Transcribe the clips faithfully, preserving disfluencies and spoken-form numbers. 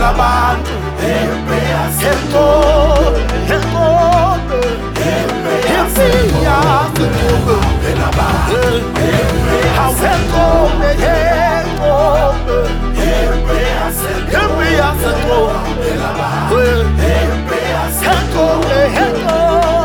phela bantu hembe yasenko hembe hembe yasenko phela bantu hembe yasenko hembe hembe yasenko hembe yasenko phela bantu hembe yasenko hembe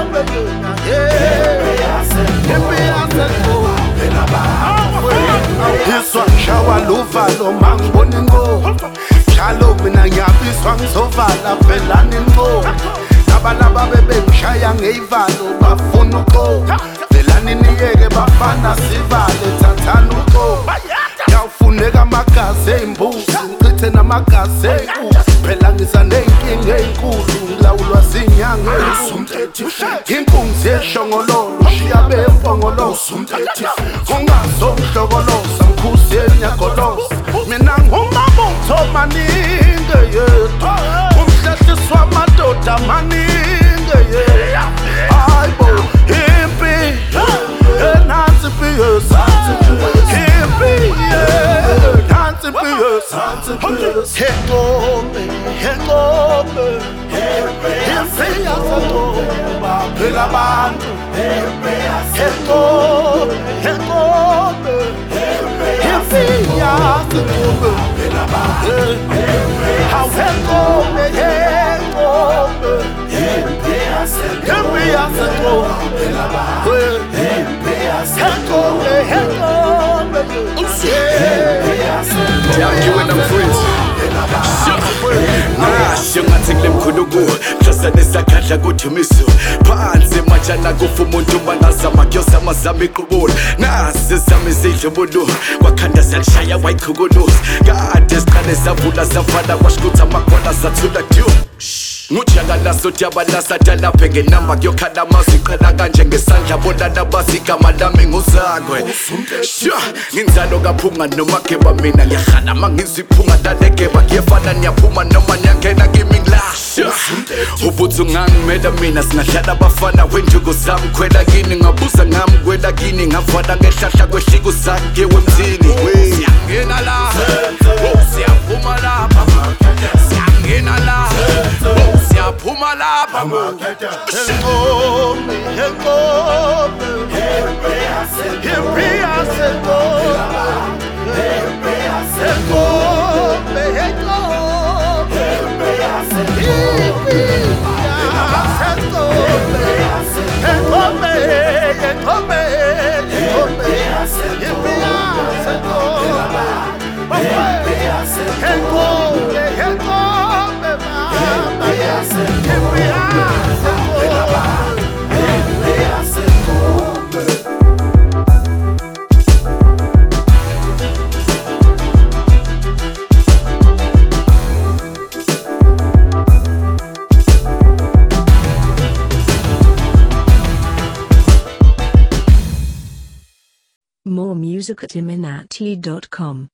hembe yasenko phela bantu iswa shawa luvalo mangibona ngo Shalo mina ngiyabiswa ngizovala phela ningo Nabalaba bebengishaya ngeyivalo bafuna uko Velani niyeke bafana sivale thathana uko Yawufuneka amagazi embuzi ngichithe namagazi enkuzi Phela ngiza nenkinga enkulu ngilawulwa zinyanga ezumthethi Inkunzi yeshongololo shiya bempongoloza Ungazongihlokoloza mkhuzeni yakoloza Mina ngumabutho maninge yethu Umhlehliswa amadoda maninge yethu Hayibo impi enhansi impi yesansi Impi enhansi impi yesansi Hengombe, hengombe Impi yasengoba phela bantu Hengombe, hengombe Impi yasengoba phela bantu Hengombe, hengombe Impi yasengoba phela bantu Hengombe, hengombe Damn you and I'm friends. Nah, shengathi kulemkhuluku Klasa nesakadla kudumiso Phansi majana kufa umuntu banazama kuyozama zama iqubula Nasi zami zidlubulu Wakhanda salishaya wayikhukuluza Kade siqale savula savala kwashikutha amakhona sathula dyu Ngujangalaso diabalasa dalaphe ngenamba kuyokhala amazwi qala kanje ngesandla bonana bazi igama lami nguzakwe Nginzalo kaphunga noma keba mina ngiyahana mangiziphunga dalekeba ngiyefana niyaphuma noma niyangena kimi ngilasha Ubuthu ngangimela mina singadlala abafana wenduku zami khwela kini ngabuza ngami kwela kini ngavala ngehlahla kweshiko sakhe wemthini Siyangena la siyaphuma lapha Siyangena la Siyaphuma lapha Hengombe, hengombe Hembe yasenko Hembe yasenko Hembe yasenko Hembe yasenko Hembe yasenko Hengombe, hengombe Hembe yasenko Hembe yasenko Hengombe, hengombe Hembe yasenko More music at iminati dot com.